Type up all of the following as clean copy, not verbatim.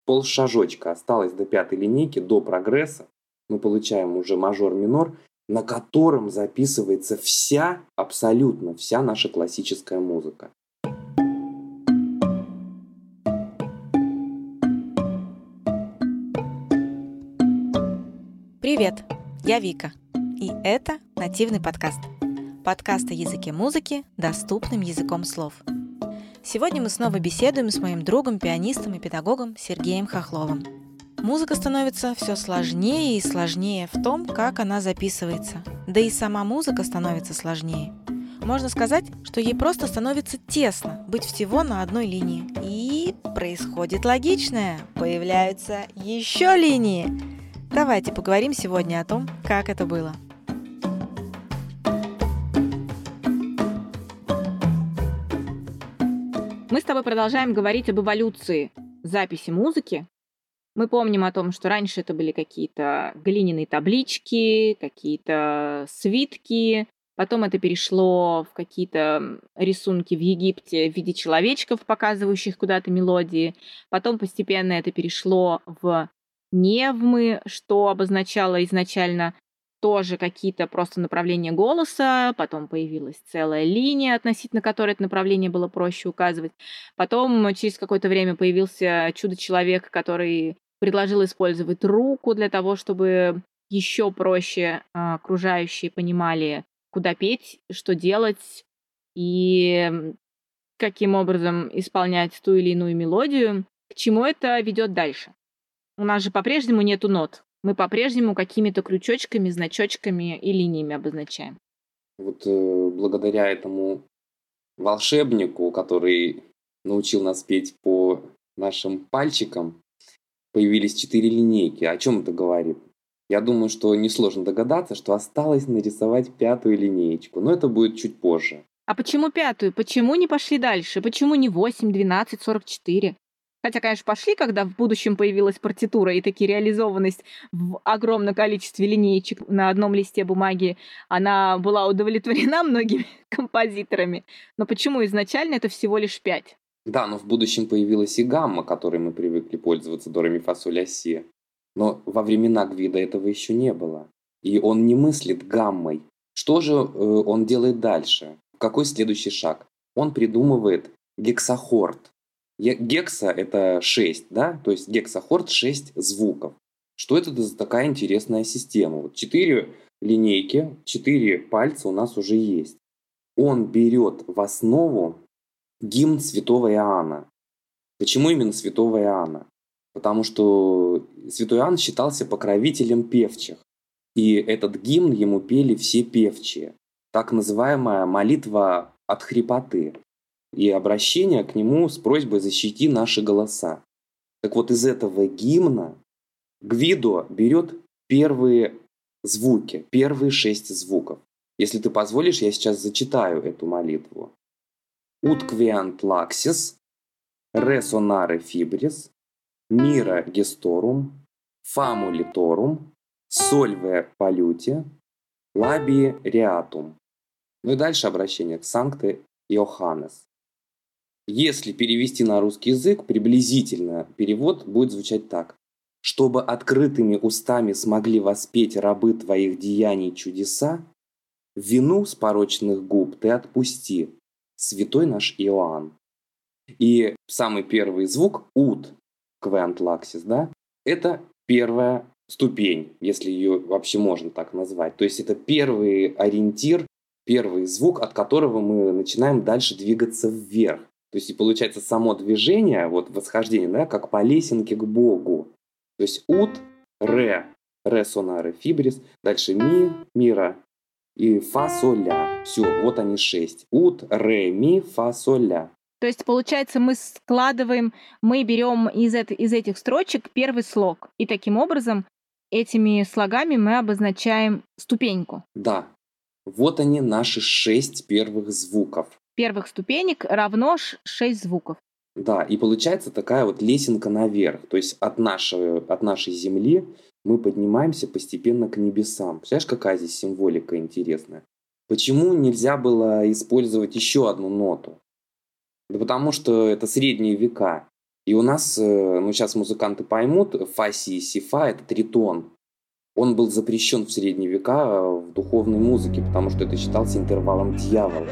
полшажочка осталось до пятой линейки, до прогресса. Мы получаем уже мажор-минор, на котором записывается абсолютно вся наша классическая музыка. Привет, я Вика, и это нативный подкаст. Подкаст о языке музыки доступным языком слов. Сегодня мы снова беседуем с моим другом, пианистом и педагогом Сергеем Хохловым. Музыка становится все сложнее и сложнее в том, как она записывается. Да и сама музыка становится сложнее. Можно сказать, что ей просто становится тесно быть всего на одной линии. И происходит логичное. Появляются еще линии. Давайте поговорим сегодня о том, как это было. Мы с тобой продолжаем говорить об эволюции записи музыки. Мы помним о том, что раньше это были какие-то глиняные таблички, какие-то свитки. Потом это перешло в какие-то рисунки в Египте в виде человечков, показывающих куда-то мелодии. Потом постепенно это перешло в невмы, что обозначало изначально тоже какие-то просто направления голоса. Потом появилась целая линия, относительно которой это направление было проще указывать. Потом через какое-то время появился чудо-человек, который предложил использовать руку для того, чтобы еще проще окружающие понимали, куда петь, что делать и каким образом исполнять ту или иную мелодию. К чему это ведет дальше? У нас же по-прежнему нету нот. Мы по-прежнему какими-то крючочками, значочками и линиями обозначаем. Вот благодаря этому волшебнику, который научил нас петь по нашим пальчикам, появились 4 линейки. О чем это говорит? Я думаю, что несложно догадаться, что осталось нарисовать 5-ю линеечку, но это будет чуть позже. А почему 5-ю? Почему не пошли дальше? Почему не 8, 12, 44? Хотя, конечно, пошли, когда в будущем появилась партитура и таки реализованность в огромном количестве линеечек на одном листе бумаги, она была удовлетворена многими композиторами. Но почему изначально это всего лишь 5? Да, но в будущем появилась и гамма, которой мы привыкли пользоваться, до ре ми фа соль ля си. Но во времена Гвидо этого еще не было. И он не мыслит гаммой. Что же он делает дальше? Какой следующий шаг? Он придумывает гексахорд. Гекса – это 6, да? То есть гексахорд – 6 звуков. Что это за такая интересная система? Вот 4 линейки, 4 пальца у нас уже есть. Он берет в основу гимн святого Иоанна. Почему именно святого Иоанна? Потому что святой Иоанн считался покровителем певчих. И этот гимн ему пели все певчие. Так называемая молитва от хрипоты. И обращение к нему с просьбой «защити наши голоса». Так вот, из этого гимна Гвидо берет первые звуки, первые 6 звуков. Если ты позволишь, я сейчас зачитаю эту молитву. «Ut queant laxis, re sonare fibris, mira gestorum, famu litorum, solve polluti, labi reatum». Ну и дальше обращение к Санкте Иоханнес. Если перевести на русский язык, приблизительно перевод будет звучать так. «Чтобы открытыми устами смогли воспеть рабы твоих деяний чудеса, вину с порочных губ ты отпусти, святой наш Иоанн». И самый первый звук «ут», «квент лаксис», да, это первая ступень, если ее вообще можно так назвать. То есть это первый ориентир, первый звук, от которого мы начинаем дальше двигаться вверх. То есть и получается само движение, вот восхождение, да, как по лесенке к Богу. То есть ут, ре сонаре фибрис, дальше ми, мира и фа, соль, ля. Все, вот они 6. Ут, ре, ми, фа, соль, ля. То есть, получается, мы берем из этих строчек первый слог. И таким образом этими слогами мы обозначаем ступеньку. Да. Вот они, наши 6 первых звуков. Первых ступенек равно 6 звуков. Да, и получается такая вот лесенка наверх. То есть от нашей земли мы поднимаемся постепенно к небесам. Представляешь, какая здесь символика интересная? Почему нельзя было использовать еще одну ноту? Да потому что это средние века. И у нас, ну сейчас музыканты поймут, фа, си, си, фа – это тритон. Он был запрещен в средние века в духовной музыке, потому что это считался интервалом дьявола.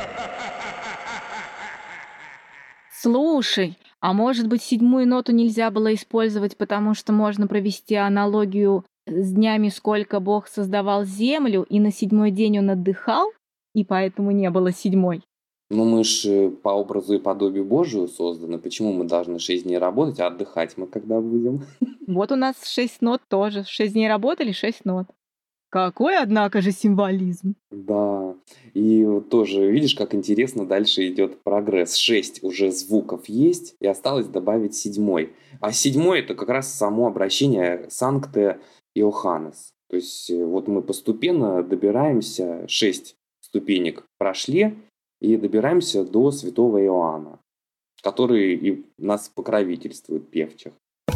Слушай, а может быть, седьмую ноту нельзя было использовать, потому что можно провести аналогию с днями, сколько Бог создавал землю, и на седьмой день он отдыхал, и поэтому не было седьмой? Но мы ж по образу и подобию Божию созданы. Почему мы должны 6 дней работать, а отдыхать мы когда будем? Вот у нас 6 нот тоже. 6 дней работали, 6 нот. Какой, однако же, символизм. Да, и вот тоже видишь, как интересно дальше идет прогресс. 6 уже звуков есть, и осталось добавить седьмой. А седьмой – это как раз само обращение Санкте Иоханнес. То есть вот мы постепенно добираемся, 6 ступенек прошли, и добираемся до святого Иоанна, который и нас покровительствует, певчих.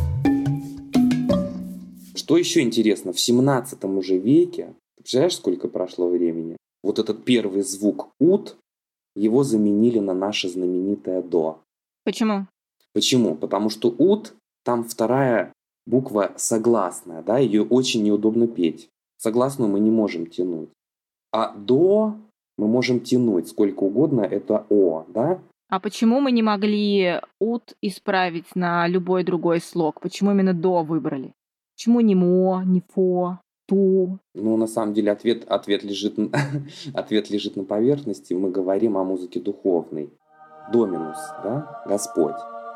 Что еще интересно, в 17 уже веке, ты представляешь, сколько прошло времени? Вот этот первый звук «ут», его заменили на наше знаменитое «до». Почему? Почему? Потому что «ут», там вторая буква согласная, да, ее очень неудобно петь. Согласную мы не можем тянуть. А «до» мы можем тянуть сколько угодно, это «о», да? А почему мы не могли ут исправить на любой другой слог? Почему именно до выбрали? Почему не мо, не фо, ту? Ну, на самом деле, ответ лежит, ответ лежит на поверхности. Мы говорим о музыке духовной. Доминус, да? Господь.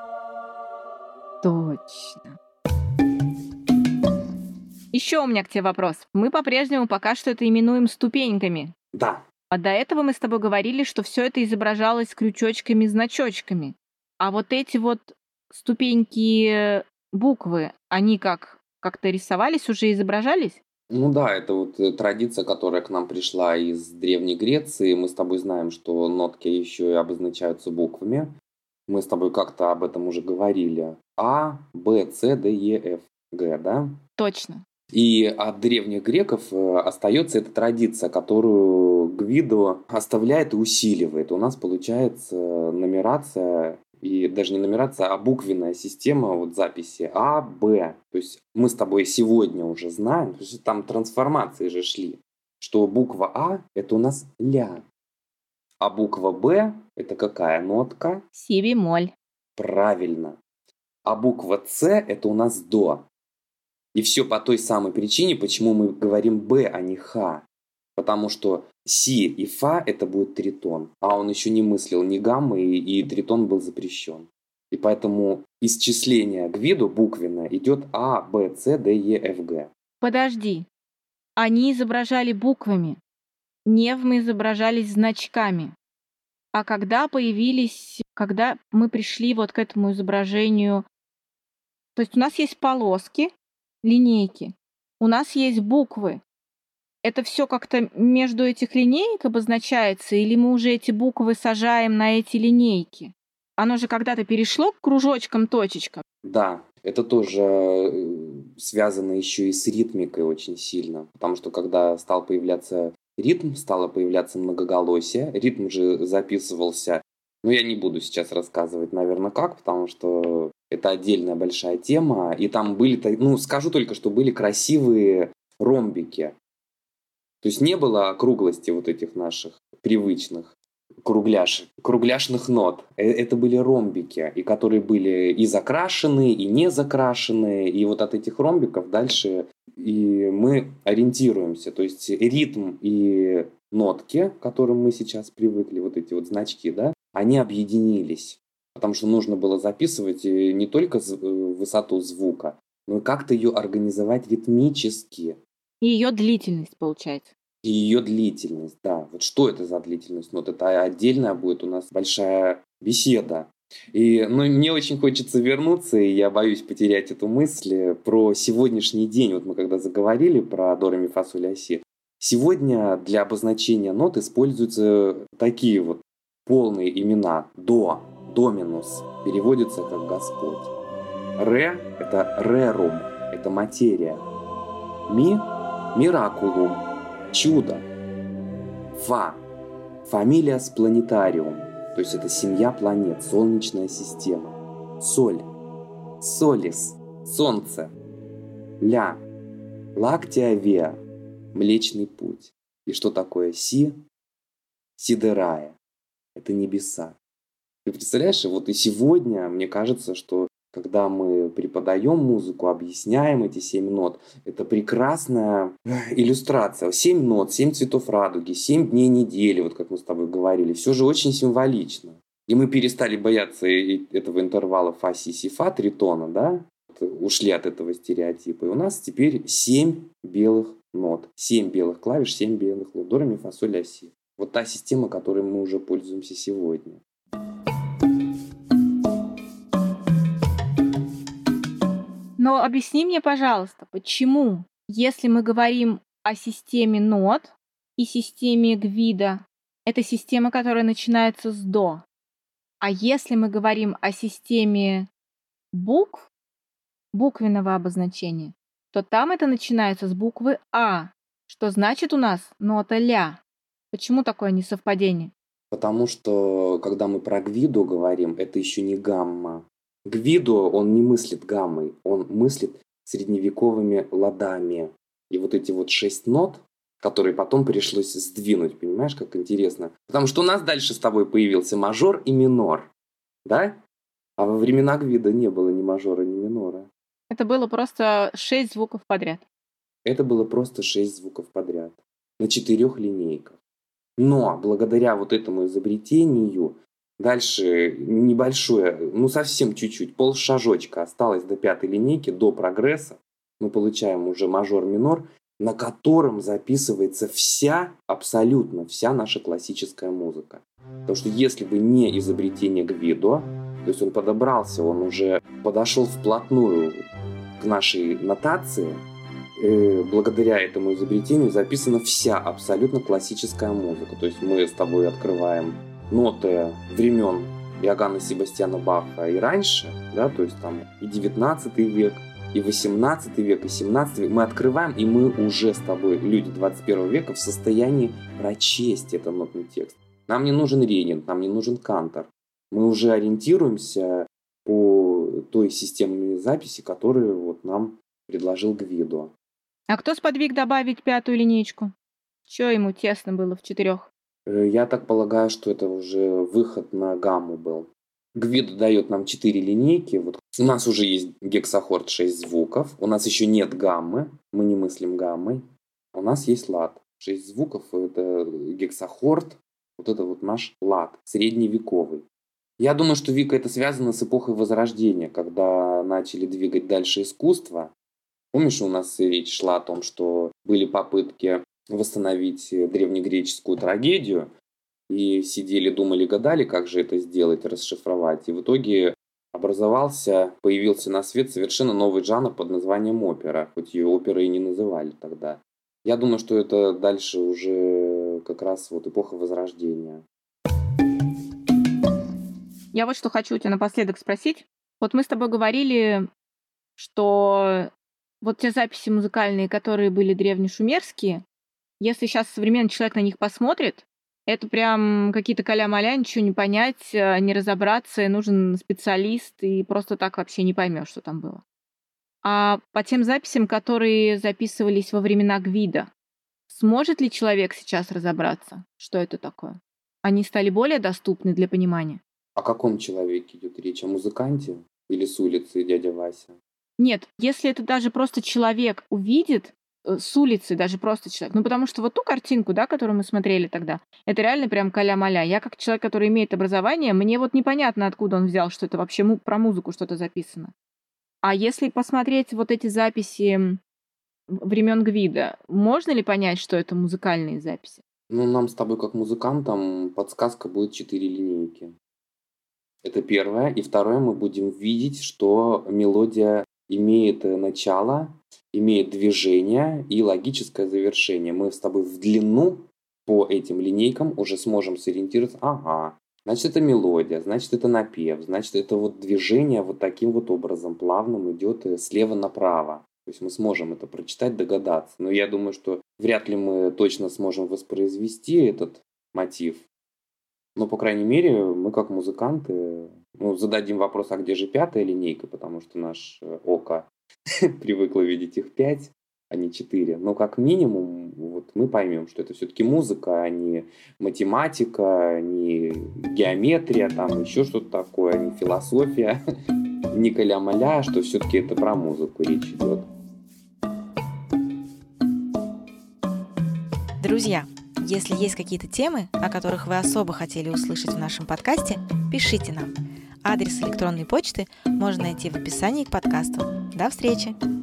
Точно. Еще у меня к тебе вопрос. Мы по-прежнему пока что это именуем ступеньками. Да. А до этого мы с тобой говорили, что все это изображалось крючочками-значочками. А вот эти вот ступеньки буквы, они как-то рисовались, уже изображались? Ну да, это вот традиция, которая к нам пришла из Древней Греции. Мы с тобой знаем, что нотки еще и обозначаются буквами. Мы с тобой как-то об этом уже говорили. А, Б, С, Д, Е, Ф, Г, да? Точно. И от древних греков остается эта традиция, которую Гвидо оставляет и усиливает. У нас получается нумерация, и даже не нумерация, а буквенная система вот записи А, Б. То есть мы с тобой сегодня уже знаем, потому что там трансформации же шли, что буква А – это у нас ля, а буква Б – это какая нотка? Си бемоль. Правильно. А буква С – это у нас до. И все по той самой причине, почему мы говорим Б, а не Х. Потому что Си и Фа – это будет тритон. А он еще не мыслил ни гаммы, и тритон был запрещен. И поэтому исчисление Гвидо буквенное идет А, Б, С, Д, Е, Ф, Г. Подожди. Они изображали буквами. Невмы изображались значками. А когда мы пришли вот к этому изображению, то есть у нас есть полоски, линейки, у нас есть буквы. Это все как-то между этих линеек обозначается, или мы уже эти буквы сажаем на эти линейки? Оно же когда-то перешло к кружочкам, точечкам. Да, это тоже связано еще и с ритмикой очень сильно. Потому что когда стал появляться ритм, стало появляться многоголосие. Ритм же записывался, но я не буду сейчас рассказывать, наверное, как, потому что это отдельная большая тема. И там были, ну, скажу только, что были красивые ромбики. То есть не было округлости вот этих наших привычных кругляшных нот. Это были ромбики, и которые были и закрашены, и не закрашены. И вот от этих ромбиков дальше и мы ориентируемся. То есть ритм и нотки, к которым мы сейчас привыкли, вот эти вот значки, да, они объединились. Потому что нужно было записывать не только высоту звука, но и как-то ее организовать ритмически. И ее длительность, получается. И ее длительность, да. Вот что это за длительность? Вот это отдельная будет у нас большая беседа. И мне очень хочется вернуться, и я боюсь потерять эту мысль про сегодняшний день. Вот мы когда заговорили про до, ре, ми, фа, соль, ля, си. Сегодня для обозначения нот используются такие вот полные имена. До, доминус, переводится как Господь. Ре – это рерум, это материя. Ми – миракулум, чудо. Фа – фамилиас планетариум, то есть это семья планет, солнечная система. Соль солис, солнце, ля, лактиавеа, Млечный Путь. И что такое си? Сидерая. Это небеса. Ты представляешь, вот и сегодня, мне кажется, что когда мы преподаем музыку, объясняем эти 7 нот, это прекрасная иллюстрация. 7 нот, 7 цветов радуги, 7 дней недели, вот как мы с тобой говорили. Все же очень символично. И мы перестали бояться этого интервала фа, си, си, фа, тритона, да? Ушли от этого стереотипа. И у нас теперь 7 белых нот, 7 белых клавиш, 7 белых нот. До, ре, ми, фа, соль, ля, си. Вот та система, которой мы уже пользуемся сегодня. Но объясни мне, пожалуйста, почему, если мы говорим о системе нот и системе Гвидо, это система, которая начинается с до. А если мы говорим о системе букв, буквенного обозначения, то там это начинается с буквы А, что значит у нас нота ля. Почему такое несовпадение? Потому что, когда мы про Гвидо говорим, это еще не гамма. Гвидо, он не мыслит гаммой, он мыслит средневековыми ладами. И вот эти вот 6 нот, которые потом пришлось сдвинуть, понимаешь, как интересно. Потому что у нас дальше с тобой появился мажор и минор, да? А во времена Гвидо не было ни мажора, ни минора. Это было просто 6 звуков подряд. Это было просто 6 звуков подряд на 4 линейках. Но благодаря вот этому изобретению дальше небольшое, ну совсем чуть-чуть, полшажочка осталось до 5 линейки, до прогресса. Мы получаем уже мажор-минор, на котором записывается вся, абсолютно вся наша классическая музыка. Потому что если бы не изобретение Гвидо, то есть он подобрался, он уже подошел вплотную к нашей нотации, благодаря этому изобретению записана вся абсолютно классическая музыка. То есть мы с тобой открываем ноты времен Иоганна Себастьяна Баха и раньше, да, то есть там и 19 век, и 18 век, и 17 век. Мы открываем, и мы уже с тобой, люди 21 века, в состоянии прочесть этот нотный текст. Нам не нужен Регент, нам не нужен Кантор. Мы уже ориентируемся по той системе записи, которую вот нам предложил Гвидо. А кто сподвиг добавить 5-ю линеечку? Чё ему тесно было в 4? Я так полагаю, что это уже выход на гамму был. Гвидо дает нам 4 линейки. Вот у нас уже есть гексахорд 6 звуков. У нас еще нет гаммы. Мы не мыслим гаммой. У нас есть лад. 6 звуков — это гексахорд. Вот это вот наш лад, средневековый. Я думаю, что, Вика, это связано с эпохой Возрождения, когда начали двигать дальше искусство. Помнишь, у нас речь шла о том, что были попытки восстановить древнегреческую трагедию, и сидели, думали, гадали, как же это сделать, расшифровать. И в итоге появился на свет совершенно новый жанр под названием опера, хоть ее оперой и не называли тогда. Я думаю, что это дальше уже как раз вот эпоха Возрождения. Я вот что хочу у тебя напоследок спросить. Вот мы с тобой говорили, что вот те записи музыкальные, которые были древнешумерские, если сейчас современный человек на них посмотрит, это прям какие-то каля-маля, ничего не понять, не разобраться, и нужен специалист, и просто так вообще не поймешь, что там было. А по тем записям, которые записывались во времена Гвидо, сможет ли человек сейчас разобраться, что это такое? Они стали более доступны для понимания? О каком человеке идет речь? О музыканте или с улицы дядя Вася? Нет, если это даже просто человек увидит, с улицы даже просто человек. Ну, потому что вот ту картинку, да, которую мы смотрели тогда, это реально прям каля-маля. Я как человек, который имеет образование, мне вот непонятно, откуда он взял, что это вообще про музыку что-то записано. А если посмотреть вот эти записи времен Гвидо, можно ли понять, что это музыкальные записи? Ну, нам с тобой, как музыкантам, подсказка будет 4 линейки. Это первое. И второе, мы будем видеть, что мелодия имеет начало, имеет движение и логическое завершение. Мы с тобой в длину по этим линейкам уже сможем сориентироваться. Ага, значит, это мелодия, значит, это напев, значит, это вот движение вот таким вот образом плавным идет слева направо. То есть мы сможем это прочитать, догадаться. Но я думаю, что вряд ли мы точно сможем воспроизвести этот мотив. Но, по крайней мере, мы как музыканты Ну, зададим вопрос, а где же пятая линейка, потому что наше око привыкло видеть их 5, а не 4. Но как минимум вот мы поймем, что это все-таки музыка, а не математика, не геометрия, там еще что-то такое, не философия, не каля-маля, что все-таки это про музыку речь идет. Друзья, если есть какие-то темы, о которых вы особо хотели услышать в нашем подкасте, пишите нам. Адрес электронной почты можно найти в описании к подкасту. До встречи!